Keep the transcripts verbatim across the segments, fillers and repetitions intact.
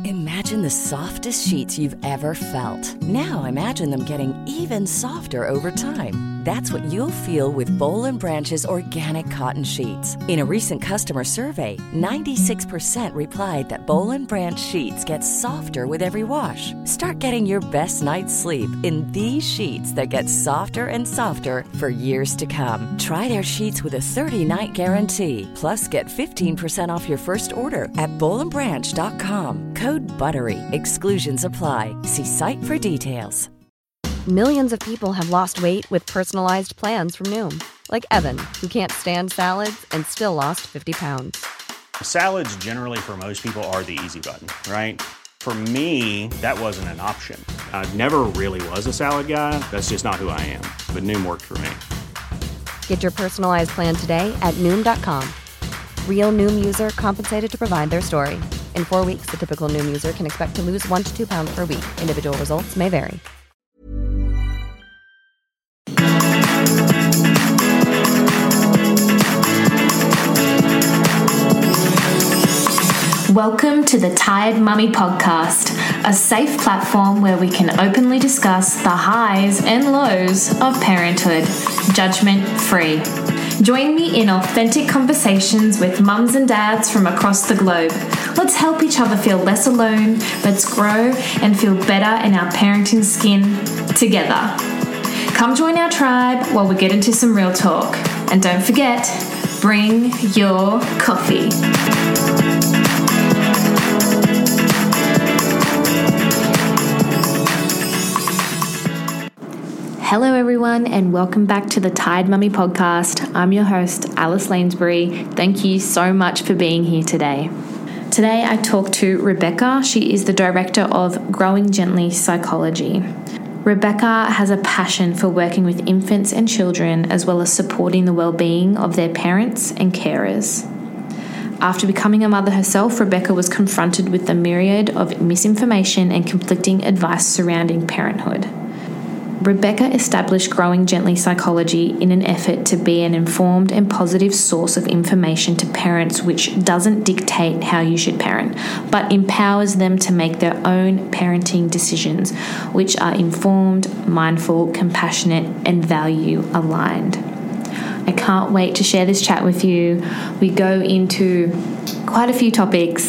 Imagine the softest sheets you've ever felt. Now imagine them getting even softer over time. That's what you'll feel with Boll and Branch's organic cotton sheets. In a recent customer survey, ninety-six percent replied that Boll and Branch sheets get softer with every wash. Start getting your best night's sleep in these sheets that get softer and softer for years to come. Try their sheets with a thirty-night guarantee. Plus, get fifteen percent off your first order at boll and branch dot com. Code BUTTERY. Exclusions apply. See site for details. Millions of people have lost weight with personalized plans from Noom. Like Evan, who can't stand salads and still lost fifty pounds. Salads generally for most people are the easy button, right? For me, that wasn't an option. I never really was a salad guy. That's just not who I am. But Noom worked for me. Get your personalized plan today at Noom dot com. Real Noom user compensated to provide their story. In four weeks, the typical Noom user can expect to lose one to two pounds per week. Individual results may vary. Welcome to the Tired Mummy Podcast, a safe platform where we can openly discuss the highs and lows of parenthood, judgment-free. Join me in authentic conversations with mums and dads from across the globe. Let's help each other feel less alone. Let's grow and feel better in our parenting skin together. Come join our tribe while we get into some real talk. And don't forget, bring your coffee. Hello everyone and welcome back to the Tired Mummy Podcast. I'm your host, Alice Lanesbury. Thank you so much for being here today. Today I talk to Rebecca. She is the director of Growing Gently Psychology. Rebecca has a passion for working with infants and children as well as supporting the well-being of their parents and carers. After becoming a mother herself, Rebecca was confronted with the myriad of misinformation and conflicting advice surrounding parenthood. Rebecca established Growing Gently Psychology in an effort to be an informed and positive source of information to parents which doesn't dictate how you should parent, but empowers them to make their own parenting decisions, which are informed, mindful, compassionate, and value aligned. I can't wait to share this chat with you. We go into quite a few topics,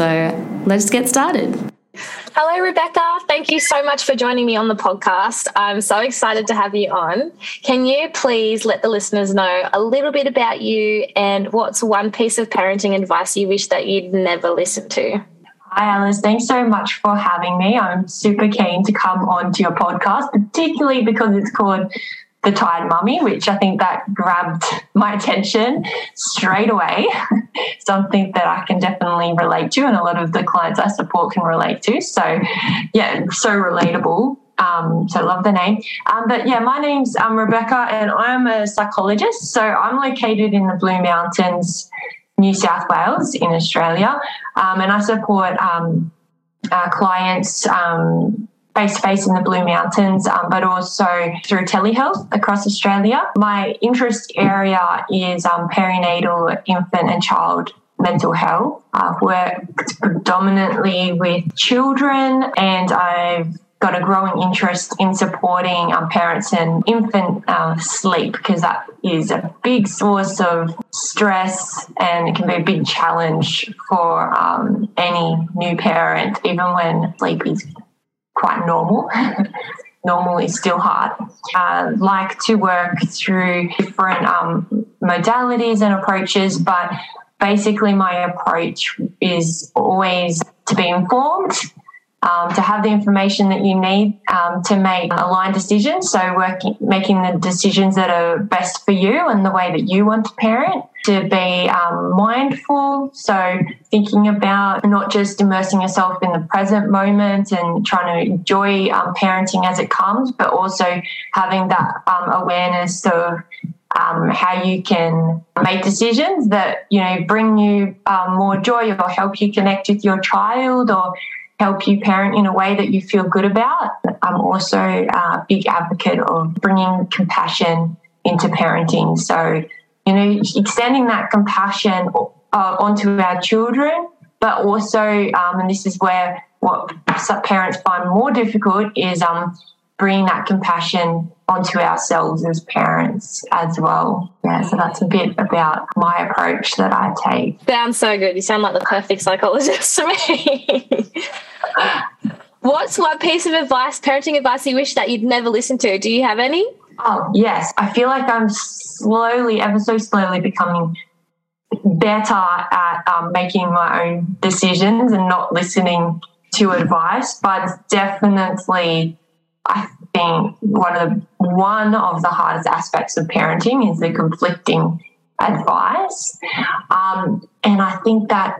so let's get started. Hello, Rebecca. Thank you so much for joining me on the podcast. I'm so excited to have you on. Can you please let the listeners know a little bit about you and what's one piece of parenting advice you wish that you'd never listened to? Hi, Alice. Thanks so much for having me. I'm super keen to come on to your podcast, particularly because it's called The Tired Mummy, which I think that grabbed my attention straight away. Something that I can definitely relate to and a lot of the clients I support can relate to. So, yeah, so relatable. Um, so I love the name. Um, but, yeah, my name's um, Rebecca and I'm a psychologist. So I'm located in the Blue Mountains, New South Wales in Australia, um, and I support um, uh, clients um face-to-face in the Blue Mountains, um, but also through telehealth across Australia. My interest area is um, perinatal, infant and child mental health. I've worked predominantly with children and I've got a growing interest in supporting um, parents and infant uh, sleep because that is a big source of stress and it can be a big challenge for um, any new parent, even when sleep is quite normal. Normal is still hard. I uh, like to work through different um, modalities and approaches, but basically my approach is always to be informed, um, to have the information that you need um, to make aligned decisions, so working, making the decisions that are best for you and the way that you want to parent, to be um, mindful, so thinking about not just immersing yourself in the present moment and trying to enjoy um, parenting as it comes, but also having that um, awareness of um, how you can make decisions that, you know, bring you um, more joy or help you connect with your child or help you parent in a way that you feel good about. I'm also a big advocate of bringing compassion into parenting. So, you know, extending that compassion uh, onto our children, but but also, um, and this is where what some parents find more difficult is um, bringing that compassion onto ourselves as parents as well. Yeah, so that's a bit about my approach that I take. Sounds so good. You sound like the perfect psychologist to me. What's one piece of advice, parenting advice, you wish that you'd never listened to? Do you have any? Oh, yes. I feel like I'm slowly, ever so slowly becoming better at um, making my own decisions and not listening to advice, but definitely I think one of the one of the hardest aspects of parenting is the conflicting advice. Um, and I think that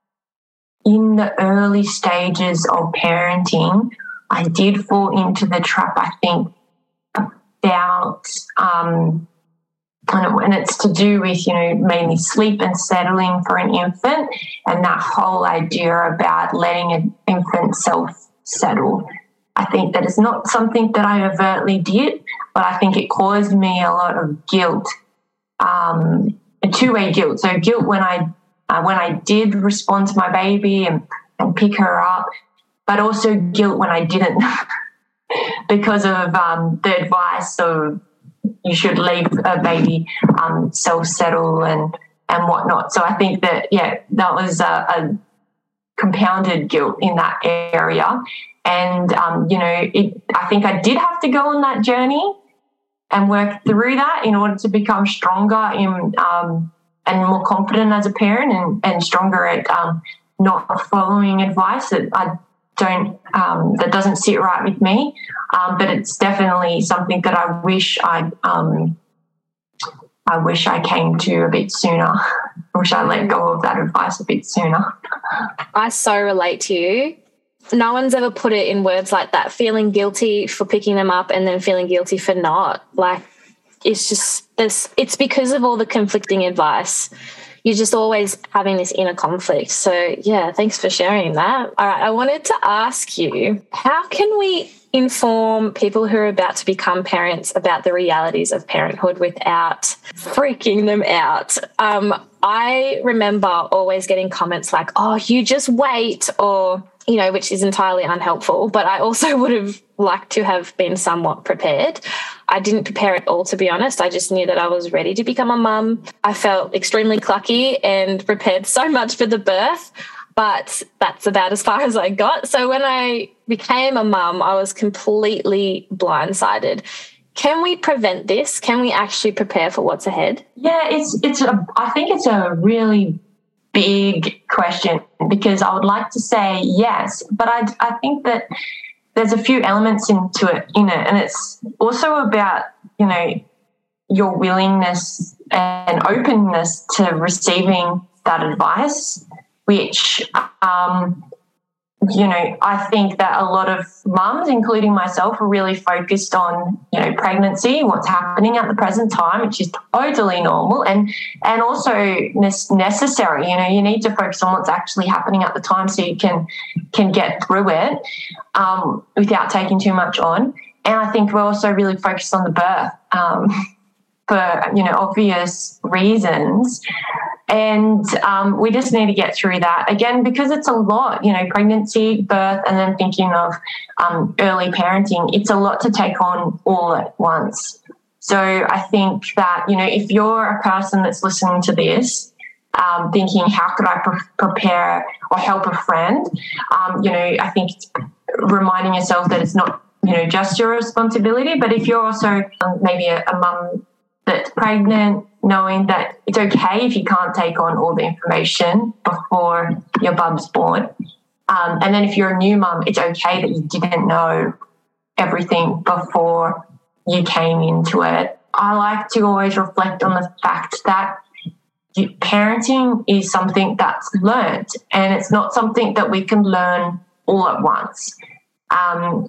in the early stages of parenting, I did fall into the trap, I think, about um, and it's to do with, you know, mainly sleep and settling for an infant, and that whole idea about letting an infant self-settle. I think that it's not something that I overtly did, but I think it caused me a lot of guilt, um, a two-way guilt. So guilt when I uh, when I did respond to my baby and, and pick her up, but also guilt when I didn't because of um, the advice of you should leave a baby um, self-settle and, and whatnot. So I think that, yeah, that was a, a compounded guilt in that area. And, um, you know, it, I think I did have to go on that journey and work through that in order to become stronger in, um, and more confident as a parent and, and stronger at um, not following advice that I don't, um, that doesn't sit right with me. Um, but it's definitely something that I wish I, um, I wish I came to a bit sooner. I wish I let go of that advice a bit sooner. I so relate to you. No one's ever put it in words like that, feeling guilty for picking them up and then feeling guilty for not. Like, it's just this, it's because of all the conflicting advice. You're just always having this inner conflict. So, yeah, thanks for sharing that. All right, I wanted to ask you, how can we inform people who are about to become parents about the realities of parenthood without freaking them out? Um, I remember always getting comments like, oh, you just wait, or, you know, which is entirely unhelpful. But I also would have liked to have been somewhat prepared. I didn't prepare at all, to be honest. I just knew that I was ready to become a mum. I felt extremely clucky and prepared so much for the birth, but that's about as far as I got. So when I became a mum, I was completely blindsided. Can we prevent this? Can we actually prepare for what's ahead? Yeah, it's it's a, I think it's a really big question, because I would like to say yes, but I, I think that there's a few elements into it in it, and it's also about, you know, your willingness and openness to receiving that advice, which um, you know, I think that a lot of mums, including myself, are really focused on, you know, pregnancy, what's happening at the present time, which is totally normal and and also necessary. You know, you need to focus on what's actually happening at the time so you can can get through it um, without taking too much on. And I think we're also really focused on the birth um, for, you know, obvious reasons. And um, we just need to get through that, again, because it's a lot, you know, pregnancy, birth, and then thinking of um, early parenting. It's a lot to take on all at once. So I think that, you know, if you're a person that's listening to this, um, thinking, how could I pre- prepare or help a friend, um, you know, I think it's reminding yourself that it's not, you know, just your responsibility, but if you're also um, maybe a, a mum that's pregnant, knowing that it's okay if you can't take on all the information before your bub's born. Um, and then if you're a new mum, it's okay that you didn't know everything before you came into it. I like to always reflect on the fact that parenting is something that's learned, and it's not something that we can learn all at once. Um,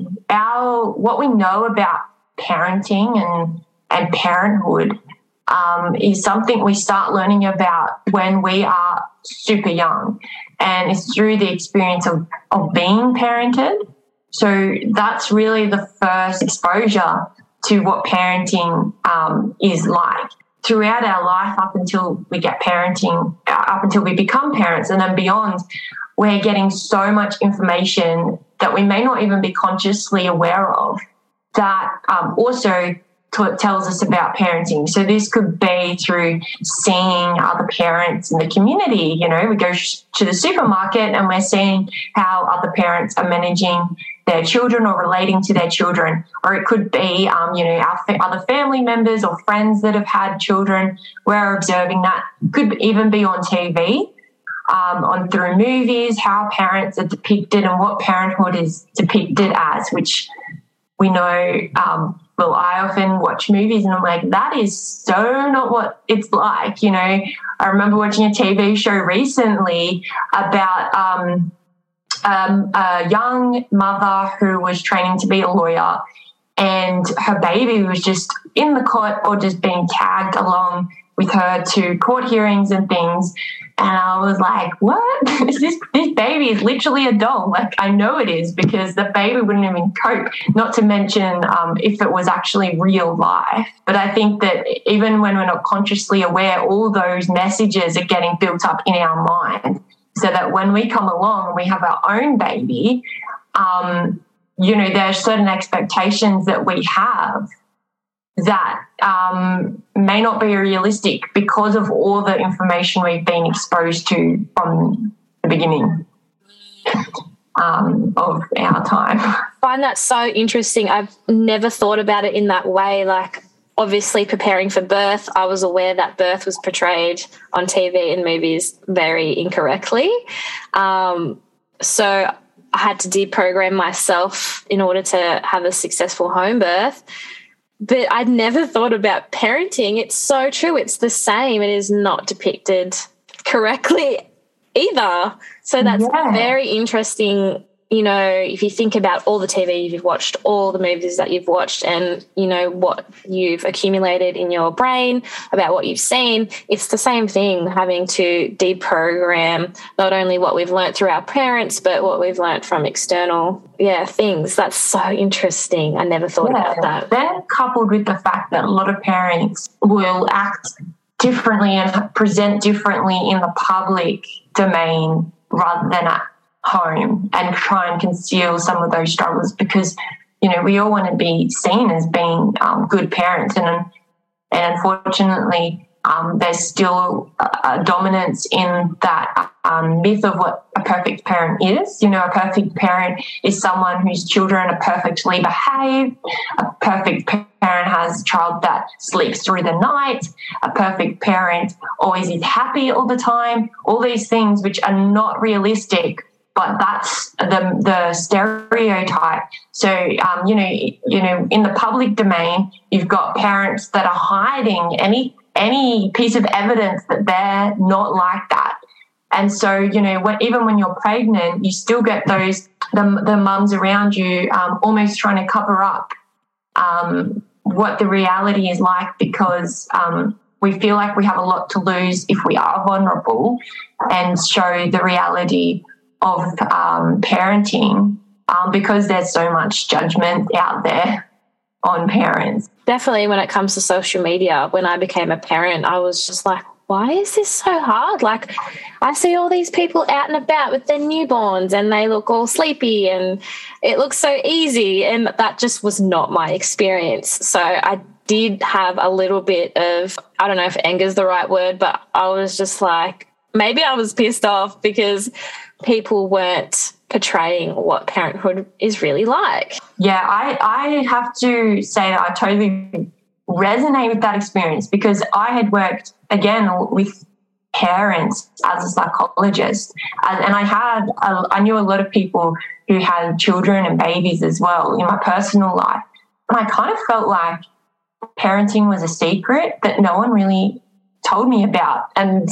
our what we know about parenting and, and parenthood Um, is something we start learning about when we are super young, and it's through the experience of, of being parented. So that's really the first exposure to what parenting um, is like. throughout our life up until we get parenting, up until we become parents and then beyond, we're getting so much information that we may not even be consciously aware of that um, also t- tells us about parenting. So this could be through seeing other parents in the community. You know, we go sh- to the supermarket and we're seeing how other parents are managing their children or relating to their children. Or it could be, um, you know, our fa- other family members or friends that have had children. We're observing that. Could even be on T V, um, on through movies, how parents are depicted and what parenthood is depicted as, which we know, um, well, I often watch movies and I'm like, that is so not what it's like. You know, I remember watching a T V show recently about um, um, a young mother who was training to be a lawyer, and her baby was just in the court or just being tagged along with her to court hearings and things. And I was like, what? this, this baby is literally a doll. Like, I know it is, because the baby wouldn't even cope, not to mention um, if it was actually real life. But I think that even when we're not consciously aware, all those messages are getting built up in our mind, so that when we come along and we have our own baby, um, you know, there are certain expectations that we have that um, may not be realistic because of all the information we've been exposed to from the beginning um, of our time. I find that so interesting. I've never thought about it in that way. Like, obviously preparing for birth, I was aware that birth was portrayed on T V and movies very incorrectly. Um, so I had to deprogram myself in order to have a successful home birth. But I'd never thought about parenting. It's so true. It's the same. It is not depicted correctly either. So that's yeah. very interesting. You know, if you think about all the T V you've watched, all the movies that you've watched, and, you know, what you've accumulated in your brain about what you've seen, it's the same thing, having to deprogram not only what we've learnt through our parents, but what we've learnt from external, yeah, things. That's so interesting. I never thought yeah. about that. Then coupled with the fact that a lot of parents will act differently and present differently in the public domain rather than at home, and try and conceal some of those struggles, because, you know, we all want to be seen as being um, good parents, and and unfortunately um, there's still a, a dominance in that um, myth of what a perfect parent is. You know, a perfect parent is someone whose children are perfectly behaved. A perfect parent has a child that sleeps through the night. A perfect parent always is happy all the time. All these things which are not realistic, but that's the the stereotype. So, um, you know, you know, in the public domain, you've got parents that are hiding any any piece of evidence that they're not like that. And so, you know, when, even when you're pregnant, you still get those the the mums around you um, almost trying to cover up um, what the reality is like, because um, we feel like we have a lot to lose if we are vulnerable and show the reality of um, parenting, um, because there's so much judgment out there on parents. Definitely when it comes to social media, when I became a parent, I was just like, why is this so hard? Like, I see all these people out and about with their newborns and they look all sleepy and it looks so easy, and that just was not my experience. So I did have a little bit of, I don't know if anger is the right word, but I was just like, maybe I was pissed off because people weren't portraying what parenthood is really like. Yeah, I, I have to say that I totally resonate with that experience, because I had worked, again, with parents as a psychologist, and I had a, I knew a lot of people who had children and babies as well in my personal life, and I kind of felt like parenting was a secret that no one really told me about, and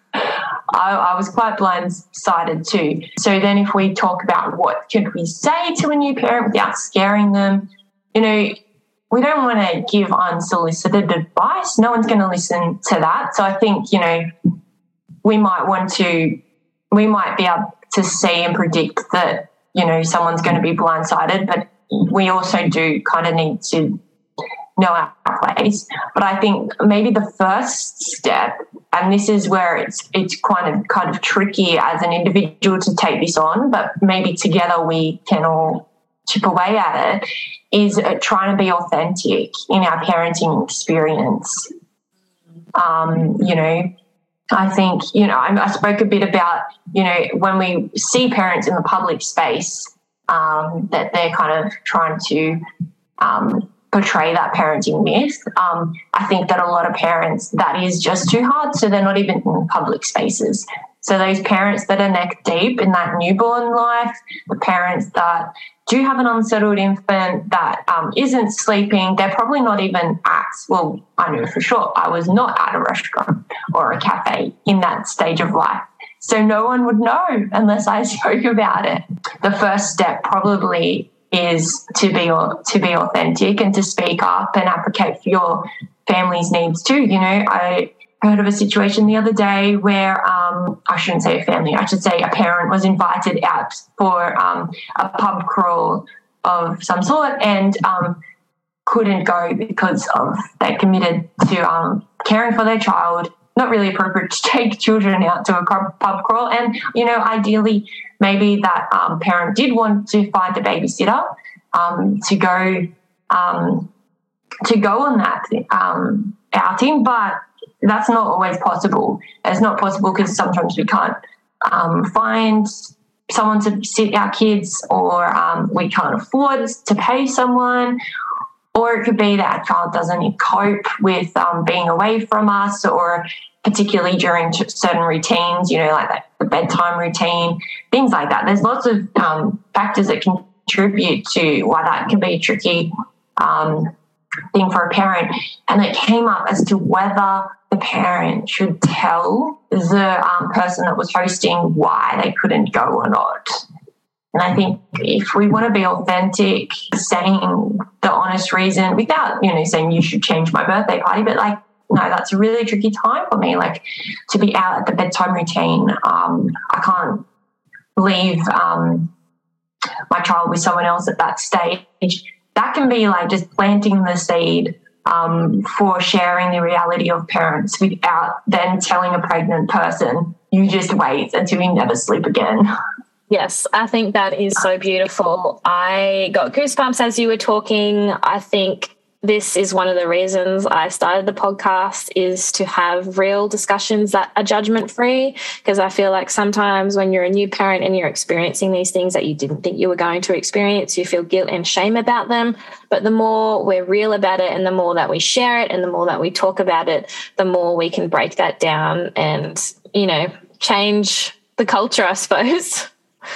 I, I was quite blindsided too. So then if we talk about what could we say to a new parent without scaring them, you know, we don't want to give unsolicited advice. No one's going to listen to that. So I think, you know, we might want to, we might be able to see and predict that, you know, someone's going to be blindsided, but we also do kind of need to know our place. But I think maybe the first step, and this is where it's it's kind of kind of tricky as an individual to take this on, but maybe together we can all chip away at it, is trying to be authentic in our parenting experience. Um, you know, I think, you know, I, I spoke a bit about, you know, when we see parents in the public space, um, that they're kind of trying to um, portray that parenting myth. Um, I think that a lot of parents, that is just too hard, so they're not even in public spaces. So those parents that are neck deep in that newborn life, the parents that do have an unsettled infant that um, isn't sleeping, they're probably not even at, well, I know for sure, I was not at a restaurant or a cafe in that stage of life. So no one would know unless I spoke about it. The first step probably is to be to be authentic and to speak up and advocate for your family's needs too. You know, I heard of a situation the other day where um, I shouldn't say a family, I should say a parent was invited out for um, a pub crawl of some sort and um, couldn't go because of they committed to um, caring for their child. Not really appropriate to take children out to a pub crawl. And, you know, ideally maybe that um, parent did want to find a babysitter um, to go um, to go on that um, outing, but that's not always possible. It's not possible because sometimes we can't um, find someone to sit our kids, or um, we can't afford to pay someone, or it could be that our child doesn't cope with um, being away from us, or particularly during certain routines, you know, like that, the bedtime routine, things like that. There's lots of um, factors that contribute to why that can be a tricky um, thing for a parent. And it came up as to whether the parent should tell the um, person that was hosting why they couldn't go or not. And I think if we want to be authentic, saying the honest reason without, you know, saying you should change my birthday party, but like, no, that's a really tricky time for me, like to be out at the bedtime routine. Um, I can't leave um, my child with someone else at that stage. That can be like just planting the seed um, for sharing the reality of parents without then telling a pregnant person, you just wait until you never sleep again. Yes, I think that is so beautiful. I got goosebumps as you were talking. I think this is one of the reasons I started the podcast, is to have real discussions that are judgment-free, because I feel like sometimes when you're a new parent and you're experiencing these things that you didn't think you were going to experience, you feel guilt and shame about them. But the more we're real about it and the more that we share it and the more that we talk about it, the more we can break that down and, you know, change the culture, I suppose.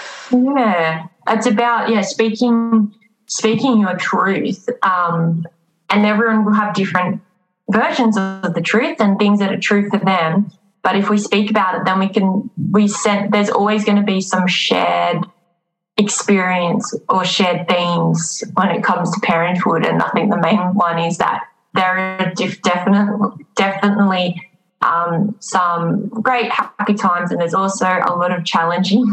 Yeah, it's about, yeah, speaking speaking your truth. Um And everyone will have different versions of the truth and things that are true for them. But if we speak about it, then we can, we send, there's always going to be some shared experience or shared themes when it comes to parenthood. And I think the main one is that there are def- definitely, definitely um, some great happy times, and there's also a lot of challenging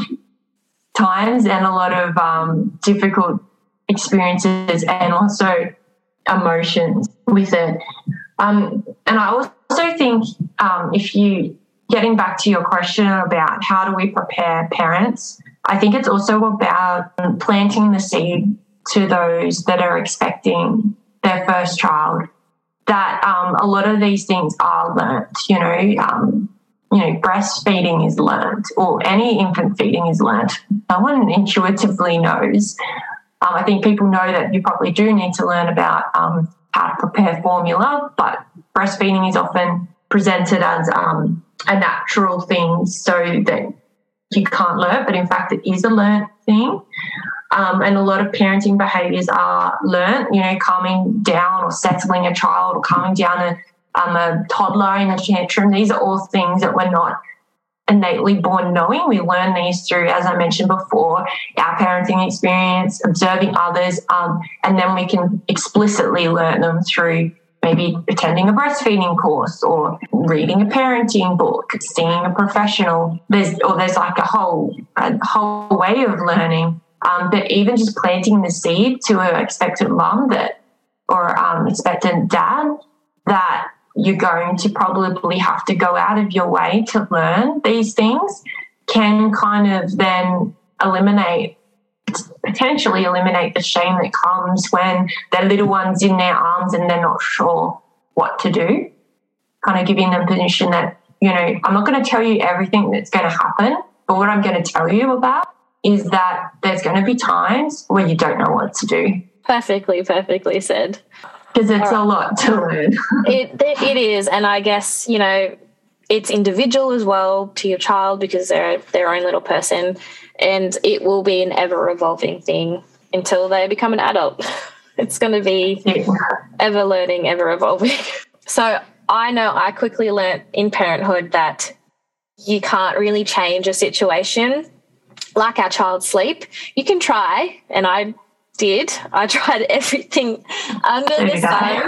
times and a lot of um, difficult experiences and also emotions with it. Um, and I also think um, if you, getting back to your question about how do we prepare parents, I think it's also about planting the seed to those that are expecting their first child, that um, a lot of these things are learnt, you know, um, you know, breastfeeding is learnt, or any infant feeding is learnt. No one intuitively knows. Um, I think people know that you probably do need to learn about um, how to prepare formula, but breastfeeding is often presented as um, a natural thing so that you can't learn, but in fact it is a learned thing. Um, and a lot of parenting behaviours are learnt, you know, calming down or settling a child or calming down a, um, a toddler in a tantrum. These are all things that we're not innately born knowing. We learn these through, as I mentioned before, our parenting experience, observing others, um, and then we can explicitly learn them through maybe attending a breastfeeding course or reading a parenting book, seeing a professional. There's or there's like a whole a whole way of learning. Um, but even just planting the seed to an expectant mum that or um, expectant dad, that you're going to probably have to go out of your way to learn these things, can kind of then eliminate, potentially eliminate the shame that comes when their little one's in their arms and they're not sure what to do. Kind of giving them permission that, you know, I'm not going to tell you everything that's going to happen, but what I'm going to tell you about is that there's going to be times where you don't know what to do. Perfectly, perfectly said. Because it's right. a lot to learn. it It is, and I guess, you know, it's individual as well to your child because they're their own little person, and it will be an ever-evolving thing until they become an adult. It's going to be yeah. ever-learning, ever-evolving. So I know I quickly learnt in parenthood that you can't really change a situation like our child's sleep. You can try, and I did. I tried everything under the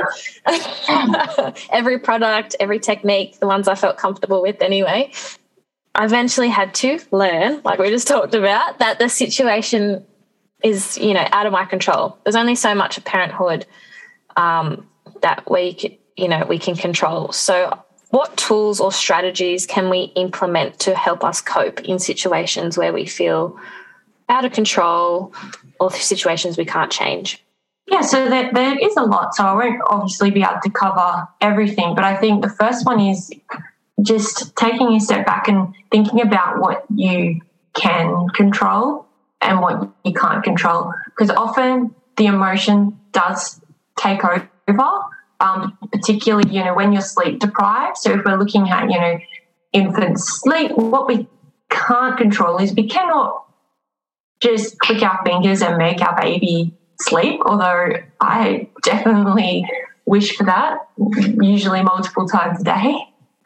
sun, every product, every technique, the ones I felt comfortable with anyway. I eventually had to learn, like we just talked about, that the situation is, you know, out of my control. There's only so much of parenthood um, that we can, you know, we can control. So what tools or strategies can we implement to help us cope in situations where we feel out of control or situations we can't change? Yeah, so there, there is a lot. So I won't obviously be able to cover everything, but I think the first one is just taking a step back and thinking about what you can control and what you can't control, because often the emotion does take over, um, particularly, you know, when you're sleep deprived. So if we're looking at, you know, infant sleep, what we can't control is we cannot just click our fingers and make our baby sleep, although I definitely wish for that, usually multiple times a day.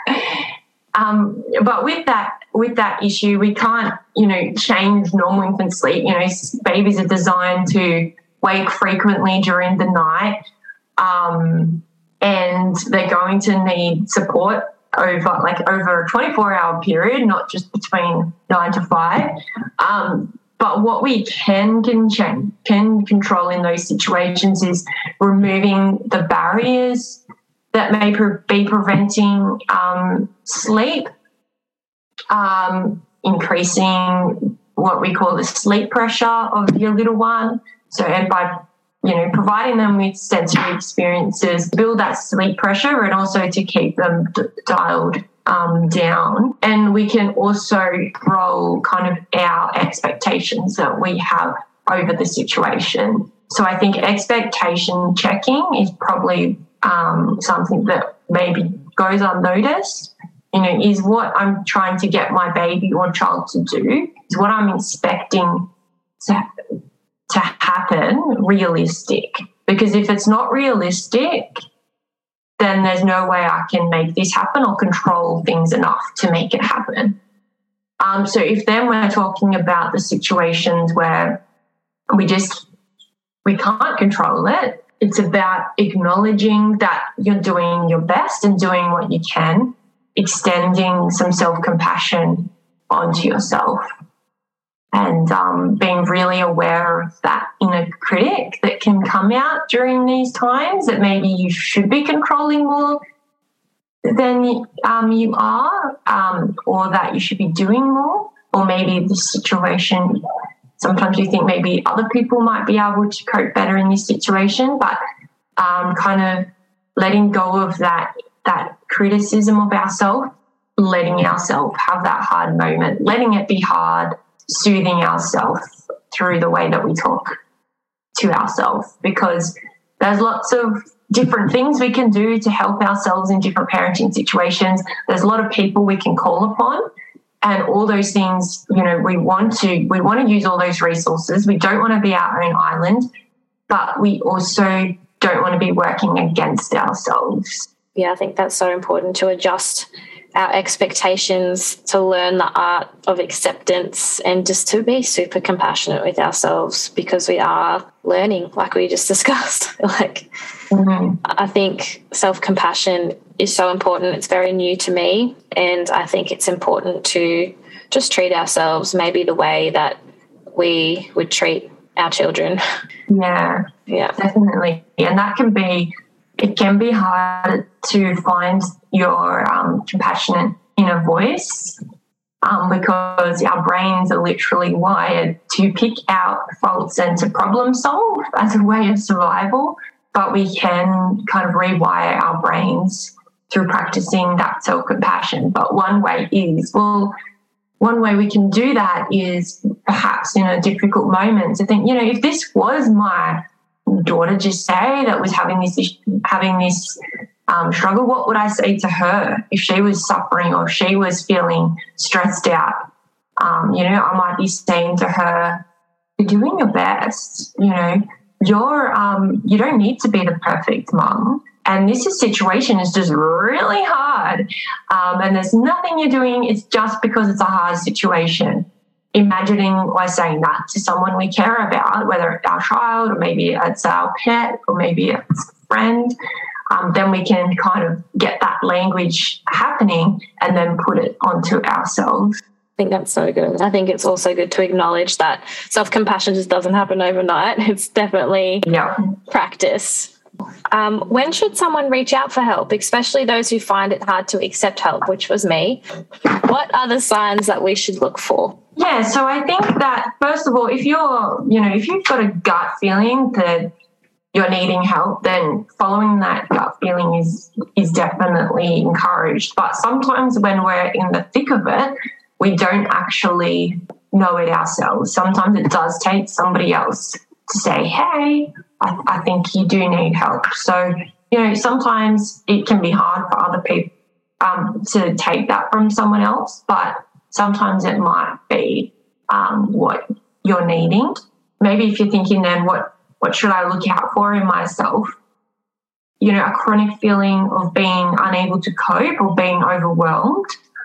Um, but with that with that issue, we can't, you know, change normal infant sleep. You know, babies are designed to wake frequently during the night, um, and they're going to need support over like over a twenty-four hour period, not just between nine to five. Um, But what we can can, change, can control in those situations is removing the barriers that may pre- be preventing um, sleep, um, increasing what we call the sleep pressure of your little one. So, and by you know providing them with sensory experiences, build that sleep pressure, and also to keep them d- dialed Um, down. And we can also roll kind of our expectations that we have over the situation. So I think expectation checking is probably um, something that maybe goes unnoticed. You know, is what I'm trying to get my baby or child to do, is what I'm expecting to, to happen realistic? Because if it's not realistic, then there's no way I can make this happen or control things enough to make it happen. Um, so if then we're talking about the situations where we just, we can't control it, it's about acknowledging that you're doing your best and doing what you can, extending some self-compassion onto yourself, and um, being really aware of that inner critic that can come out during these times, that maybe you should be controlling more than um, you are, um, or that you should be doing more, or maybe the situation, sometimes you think maybe other people might be able to cope better in this situation, but um, kind of letting go of that, that criticism of ourselves, letting ourselves have that hard moment, letting it be hard, soothing ourselves through the way that we talk to ourselves, because there's lots of different things we can do to help ourselves in different parenting situations. There's a lot of people we can call upon, and all those things, you know, we want to we want to use all those resources. We don't want to be our own island, but we also don't want to be working against ourselves. Yeah, I think that's so important, to adjust our expectations, to learn the art of acceptance, and just to be super compassionate with ourselves, because we are learning, like we just discussed. Like, mm-hmm. I think self-compassion is so important. It's very new to me, and I think it's important to just treat ourselves maybe the way that we would treat our children. Yeah. Yeah, definitely. And that can be, it can be hard to find your um, compassionate inner voice um, because our brains are literally wired to pick out faults and to problem solve as a way of survival. But we can kind of rewire our brains through practicing that self-compassion. But one way is, well, one way we can do that is perhaps in a difficult moment to think, you know, if this was my daughter, just say, that was having this having this um, struggle, what would I say to her if she was suffering or she was feeling stressed out? Um, you know, I might be saying to her, "You're doing your best. You know, you're um, you don't need to be the perfect mum, and this is, situation is just really hard, um, and there's nothing you're doing. It's just because it's a hard situation." Imagining or saying that to someone we care about, whether it's our child or maybe it's our pet or maybe it's a friend, um, then we can kind of get that language happening and then put it onto ourselves. I think that's so good. I think it's also good to acknowledge that self-compassion just doesn't happen overnight. It's definitely yeah. practice. Um, when should someone reach out for help, especially those who find it hard to accept help, which was me? What are the signs that we should look for? Yeah, so I think that, first of all, if you're, you know, if you've got a gut feeling that you're needing help, then following that gut feeling is is definitely encouraged. But sometimes when we're in the thick of it, we don't actually know it ourselves. Sometimes it does take somebody else to say, hey, I, I think you do need help. So, you know, sometimes it can be hard for other people um, to take that from someone else, but sometimes it might be um, what you're needing. Maybe if you're thinking then, what, what should I look out for in myself? You know, a chronic feeling of being unable to cope or being overwhelmed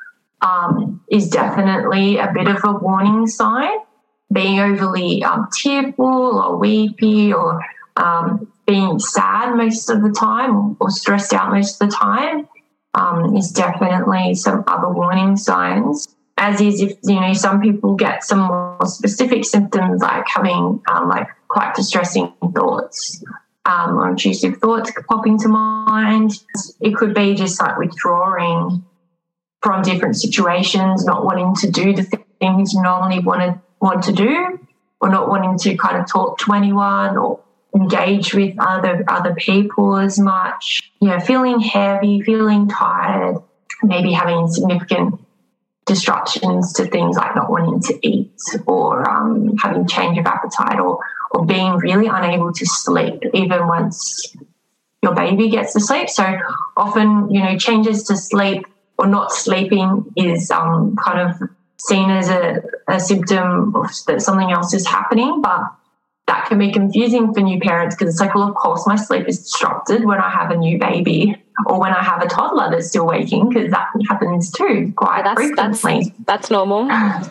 um, is definitely a bit of a warning sign. Being overly um, tearful or weepy or um, being sad most of the time or stressed out most of the time um, is definitely some other warning signs. As is if, you know, some people get some more specific symptoms like having um, like quite distressing thoughts um, or intrusive thoughts popping to mind. It could be just like withdrawing from different situations, not wanting to do the things you normally want to, want to do, or not wanting to kind of talk to anyone or engage with other other people as much. You know, feeling heavy, feeling tired, maybe having significant disruptions to things like not wanting to eat or um, having change of appetite or or being really unable to sleep even once your baby gets to sleep. So often, you know, changes to sleep or not sleeping is um, kind of seen as a, a symptom of that something else is happening, but that can be confusing for new parents because it's like, well, of course my sleep is disrupted when I have a new baby or when I have a toddler that's still waking, because that happens too quite that's, frequently. That's, that's normal.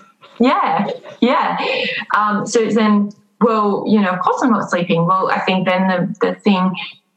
yeah, yeah. Um, so then, well, you know, of course I'm not sleeping. Well, I think then the, the thing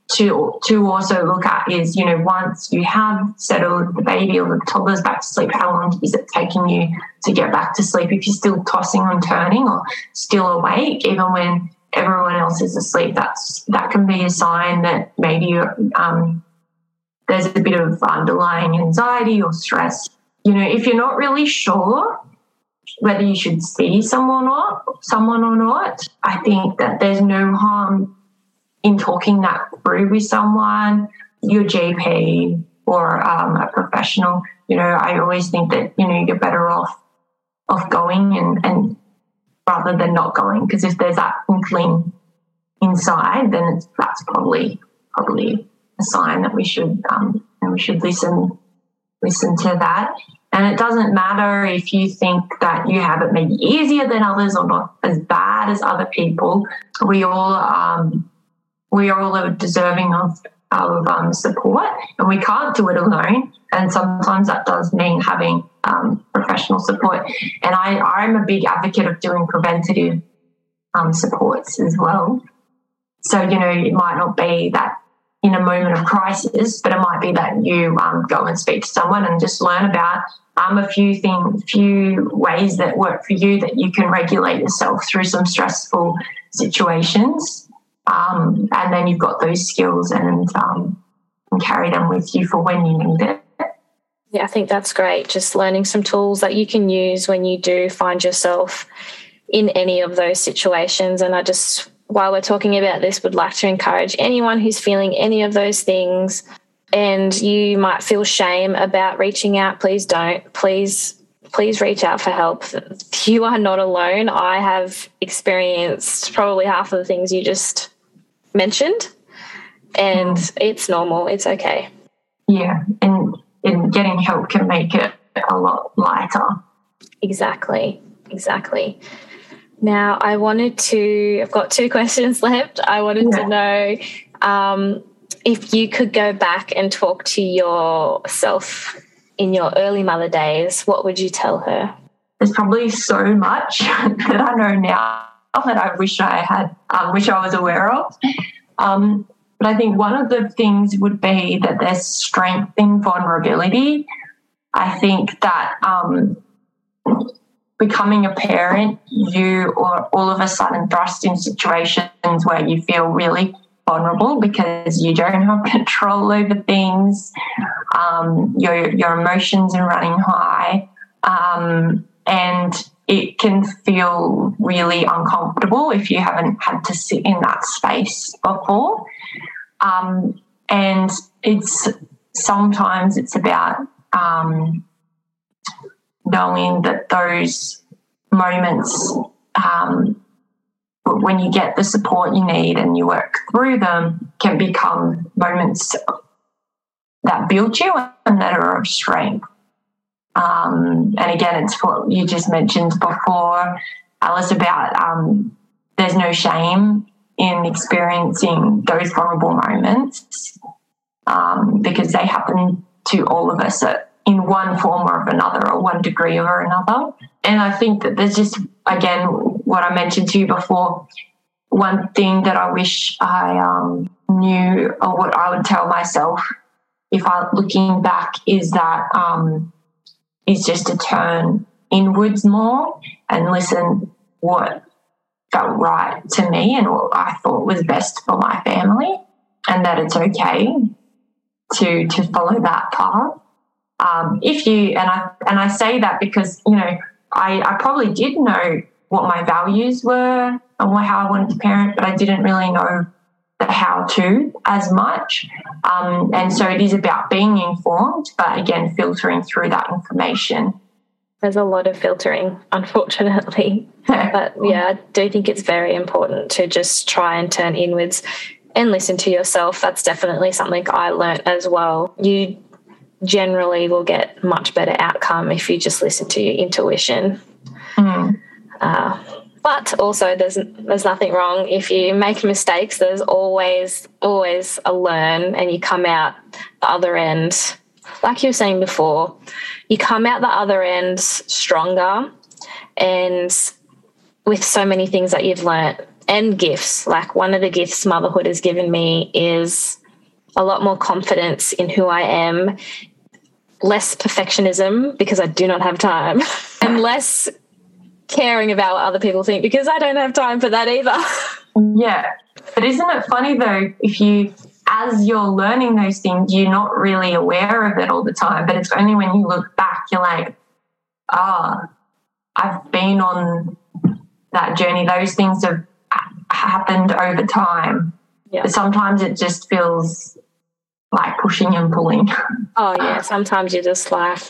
to to also look at is, you know, once you have settled the baby or the toddler's back to sleep, how long is it taking you to get back to sleep? If you're still tossing and turning or still awake, even when everyone else is asleep, that's that can be a sign that maybe um, there's a bit of underlying anxiety or stress. You know, if you're not really sure whether you should see someone or someone or not, I think that there's no harm in talking that through with someone, your G P or um, a professional. You know, I always think that, you know, you're better off off going and, and rather than not going, because if there's that inkling inside, then it's, that's probably probably a sign that we should um, and we should listen listen to that. And it doesn't matter if you think that you have it maybe easier than others or not as bad as other people. We all um, we all are deserving of of um, support, and we can't do it alone. And sometimes that does mean having um, professional support. And I, I'm a big advocate of doing preventative um, supports as well. So, you know, it might not be that in a moment of crisis, but it might be that you um, go and speak to someone and just learn about um, a few things, few ways that work for you that you can regulate yourself through some stressful situations. Um, and then you've got those skills and, um, and carry them with you for when you need it. Yeah, I think that's great. Just learning some tools that you can use when you do find yourself in any of those situations. And I just, while we're talking about this, would like to encourage anyone who's feeling any of those things and you might feel shame about reaching out, please don't. Please, please reach out for help. You are not alone. I have experienced probably half of the things you just mentioned, and mm. it's normal. It's okay. Yeah, and, and getting help can make it a lot lighter. Exactly, exactly. Now, I wanted to, I've got two questions left. I wanted yeah. to know um, if you could go back and talk to yourself in your early mother days, what would you tell her? There's probably so much that I know now that I wish I had, um, wish I was aware of. Um, but I think one of the things would be that there's strength in vulnerability. I think that um, becoming a parent, you are all of a sudden thrust in situations where you feel really vulnerable because you don't have control over things. Um, your your emotions are running high, um, and it can feel really uncomfortable if you haven't had to sit in that space before. Um, and it's sometimes it's about um, knowing that those moments, um, when you get the support you need and you work through them, can become moments that build you and that are of strength. Um, and again, it's what you just mentioned before, Alice, about um, there's no shame in experiencing those vulnerable moments um, because they happen to all of us at, in one form or of another or one degree or another. And I think that there's just, again, what I mentioned to you before, one thing that I wish I um, knew or what I would tell myself if I looking back is that um, is just to turn inwards more and listen what felt right to me and what I thought was best for my family, and that it's okay to to follow that path. Um, if you and I and I say that because you know I, I probably did know what my values were and what, how I wanted to parent, but I didn't really know the how to as much. Um, and so it is about being informed, but again, filtering through that information. There's a lot of filtering, unfortunately. But yeah, I do think it's very important to just try and turn inwards and listen to yourself. That's definitely something I learnt as well. You generally will get much better outcome if you just listen to your intuition. Mm. Uh, but also there's there's nothing wrong if you make mistakes. There's always, always a learn, and you come out the other end. Like you were saying before, you come out the other end stronger and with so many things that you've learnt and gifts. Like one of the gifts motherhood has given me is a lot more confidence in who I am, less perfectionism because I do not have time, and less caring about what other people think because I don't have time for that either. Yeah. But isn't it funny though, if you, as you're learning those things, you're not really aware of it all the time, but it's only when you look back, you're like, ah, oh, I've been on that journey. Those things have happened over time. Yeah. But sometimes it just feels like pushing and pulling. Oh, yeah. Sometimes you're just like,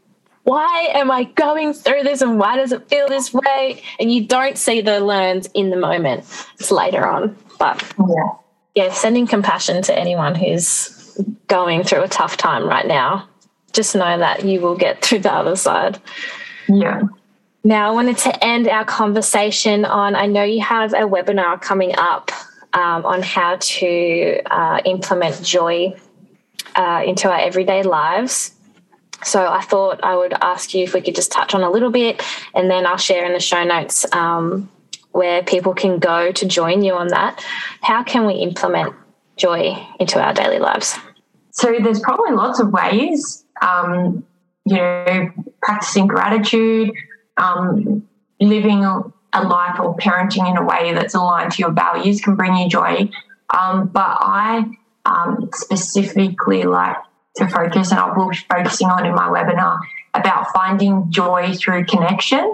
why am I going through this and why does it feel this way? And you don't see the learns in the moment. It's later on. But, yeah, yeah sending compassion to anyone who's going through a tough time right now. Just know that you will get through the other side. Yeah. Now, I wanted to end our conversation on, I know you have a webinar coming up um, on how to uh, implement joy uh, into our everyday lives. So I thought I would ask you if we could just touch on a little bit, and then I'll share in the show notes um, where people can go to join you on that. How can we implement joy into our daily lives? So there's probably lots of ways, um, you know, practicing gratitude, um, living a life or parenting in a way that's aligned to your values can bring you joy. Um, but I um, specifically like to focus, and I will be focusing on in my webinar, about finding joy through connection.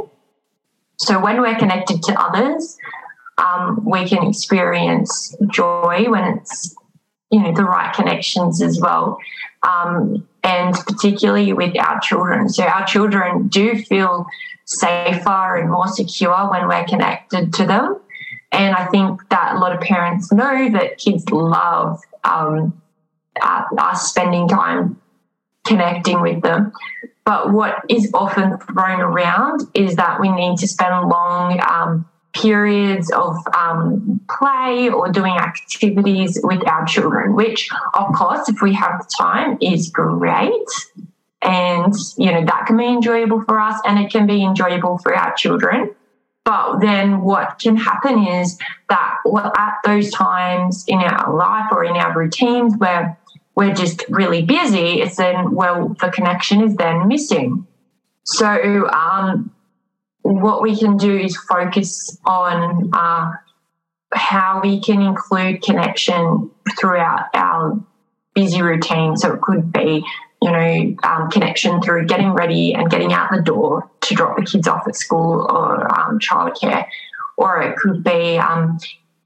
So when we're connected to others, um, we can experience joy when it's, you know, the right connections as well. Um, and particularly with our children. So our children do feel safer and more secure when we're connected to them. And I think that a lot of parents know that kids love um, uh, us spending time connecting with them. But what is often thrown around is that we need to spend long um, periods of um, play or doing activities with our children, which, of course, if we have the time, is great. And, you know, that can be enjoyable for us and it can be enjoyable for our children. But then what can happen is that at those times in our life or in our routines where we're just really busy, it's then, well, the connection is then missing. So um, what we can do is focus on uh, how we can include connection throughout our busy routine. So it could be, you know, um, connection through getting ready and getting out the door to drop the kids off at school or um, childcare, or it could be um,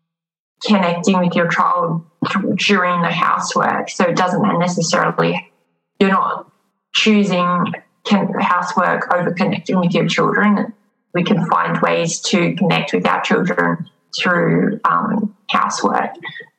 connecting with your child during the housework. So it doesn't necessarily, you're not choosing housework over connecting with your children. We can find ways to connect with our children through um, housework.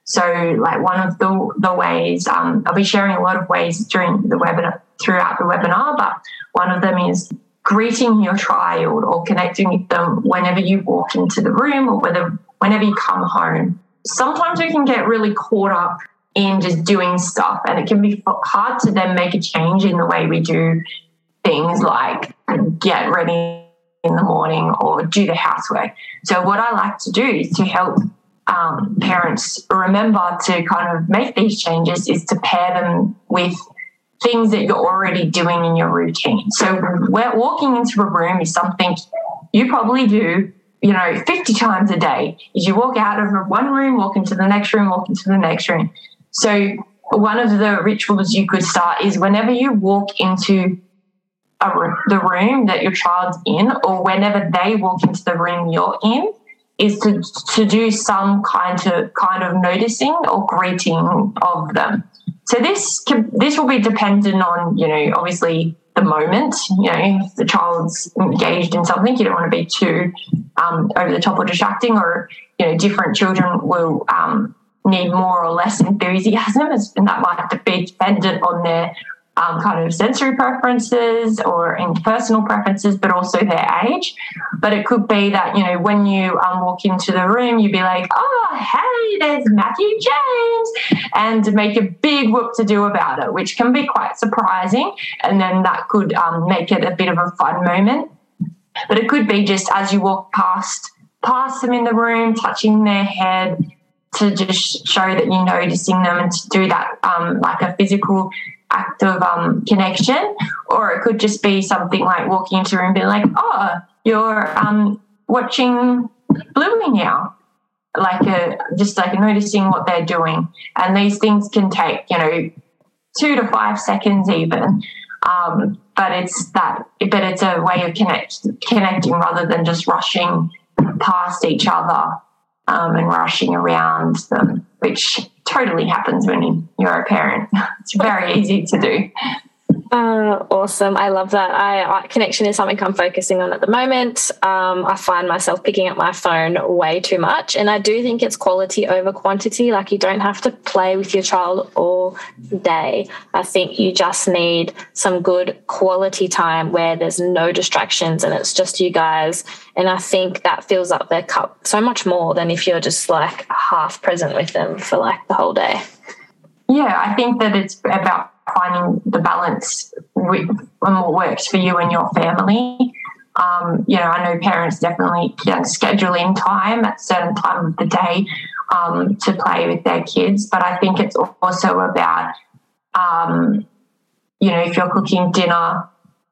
So like one of the, the ways, um, I'll be sharing a lot of ways during the webinar, throughout the webinar, but one of them is greeting your child or connecting with them whenever you walk into the room or whether whenever you come home. Sometimes we can get really caught up in just doing stuff, and it can be hard to then make a change in the way we do things like get ready in the morning or do the housework. So what I like to do is to help um, parents remember to kind of make these changes is to pair them with things that you're already doing in your routine. So we're walking into a room is something you probably do, you know, fifty times a day. Is you walk out of one room, walk into the next room, walk into the next room. So one of the rituals you could start is whenever you walk into a, the room that your child's in, or whenever they walk into the room you're in, is to to do some kind of kind of noticing or greeting of them. So this can, this will be dependent on, you know, obviously the moment. You know, if the child's engaged in something, you don't want to be too um, over the top or distracting, or, you know, different children will um, need more or less enthusiasm, and that might be dependent on their Um, kind of sensory preferences or interpersonal preferences, but also their age. But it could be that, you know, when you um, walk into the room, you'd be like, oh, hey, there's Matthew James, and make a big whoop to do about it, which can be quite surprising. And then that could um, make it a bit of a fun moment. But it could be just as you walk past, past them in the room, touching their head to just show that you're noticing them, and to do that um, like a physical act of um, connection. Or it could just be something like walking into a room and being like, oh, you're um, watching Bluey now, like a, just like noticing what they're doing. And these things can take, you know, two to five seconds even, um, but it's that, but it's a way of connect, connecting rather than just rushing past each other um, and rushing around them, which totally happens when you're a parent. It's very easy to do. Uh, awesome. I love that. I, I connection is something I'm focusing on at the moment. Um, I find myself picking up my phone way too much, and I do think it's quality over quantity. Like, you don't have to play with your child all day. I think you just need some good quality time where there's no distractions and it's just you guys. And I think that fills up their cup so much more than if you're just like half present with them for like the whole day. Yeah, I think that it's about finding the balance with and what works for you and your family. Um, you know, I know parents definitely can schedule in time at a certain time of the day um, to play with their kids, but I think it's also about, um, you know, if you're cooking dinner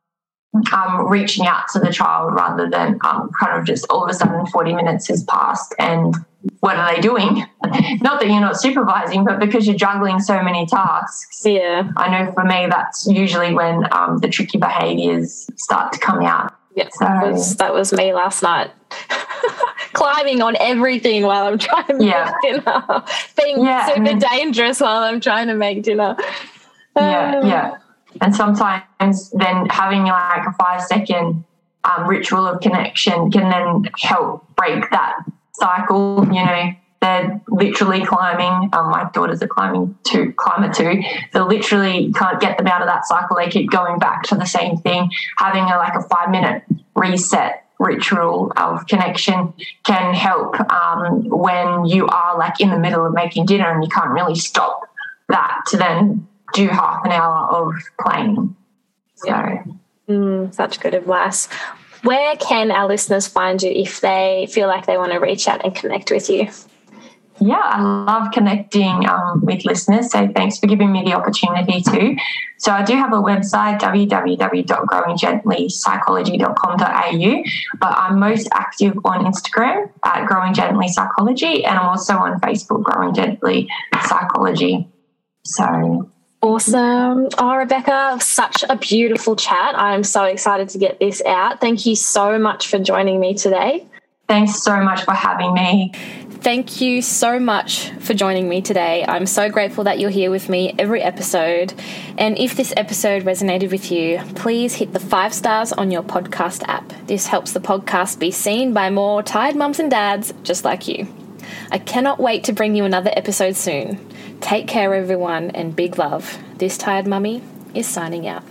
um, reaching out to the child rather than um, kind of just all of a sudden forty minutes has passed and what are they doing? Not that you're not supervising, but because you're juggling so many tasks. Yeah. I know for me that's usually when um, the tricky behaviours start to come out. Yeah, so, that, was, that was me last night. Climbing on everything while I'm trying to yeah. make dinner. Being yeah, super then, dangerous while I'm trying to make dinner. Yeah, um, yeah. And sometimes then having like a five second um, ritual of connection can then help break that cycle. You know, they're literally climbing. Um, my daughters are climbing to climber too. They literally can't get them out of that cycle. They keep going back to the same thing. Having a, like a five minute reset ritual of connection can help um, when you are like in the middle of making dinner and you can't really stop that to then do half an hour of playing. So, yeah. mm, such good advice. Where can our listeners find you if they feel like they want to reach out and connect with you? Yeah, I love connecting um, with listeners, so thanks for giving me the opportunity to. So I do have a website, w w w dot growing gently psychology dot com dot a u, but I'm most active on Instagram at Growing Gently Psychology, and I'm also on Facebook, Growing Gently Psychology. So awesome. Oh, Rebecca, such a beautiful chat. I'm so excited to get this out. Thank you so much for joining me today. Thanks so much for having me. Thank you so much for joining me today. I'm so grateful that you're here with me every episode. And if this episode resonated with you, please hit the five stars on your podcast app. This helps the podcast be seen by more tired mums and dads just like you. I cannot wait to bring you another episode soon. Take care, everyone, and big love. This Tired Mummy is signing out.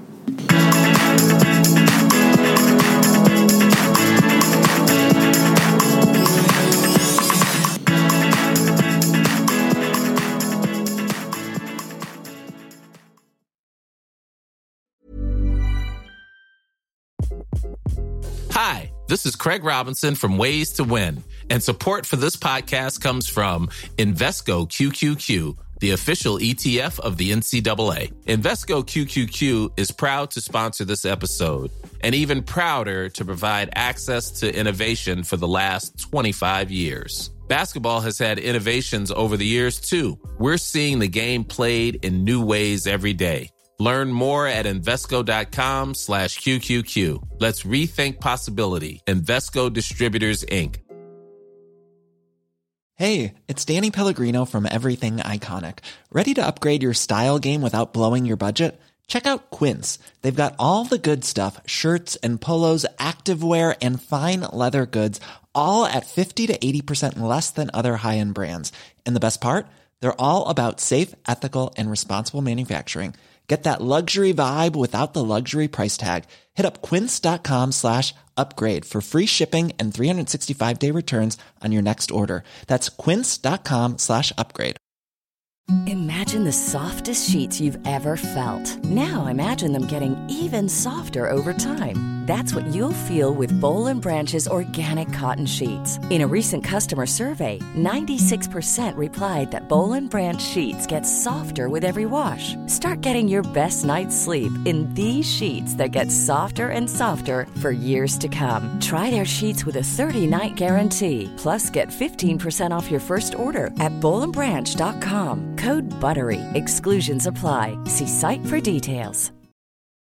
Hi, this is Craig Robinson from Ways to Win, and support for this podcast comes from Invesco Q Q Q, the official E T F of the N C double A. Invesco Q Q Q is proud to sponsor this episode, and even prouder to provide access to innovation for the last twenty-five years. Basketball has had innovations over the years, too. We're seeing the game played in new ways every day. Learn more at Invesco.com slash QQQ. Let's rethink possibility. Invesco Distributors, Incorporated. Hey, it's Danny Pellegrino from Everything Iconic. Ready to upgrade your style game without blowing your budget? Check out Quince. They've got all the good stuff, shirts and polos, activewear, and fine leather goods, all at fifty to eighty percent less than other high-end brands. And the best part? They're all about safe, ethical, and responsible manufacturing. Get that luxury vibe without the luxury price tag. Hit up quince.com slash upgrade for free shipping and three sixty-five day returns on your next order. That's quince.com slash upgrade. Imagine the softest sheets you've ever felt. Now imagine them getting even softer over time. That's what you'll feel with Boll and Branch's organic cotton sheets. In a recent customer survey, ninety-six percent replied that Boll and Branch sheets get softer with every wash. Start getting your best night's sleep in these sheets that get softer and softer for years to come. Try their sheets with a thirty night guarantee. Plus, get fifteen percent off your first order at boll and branch dot com. Code BUTTERY. Exclusions apply. See site for details.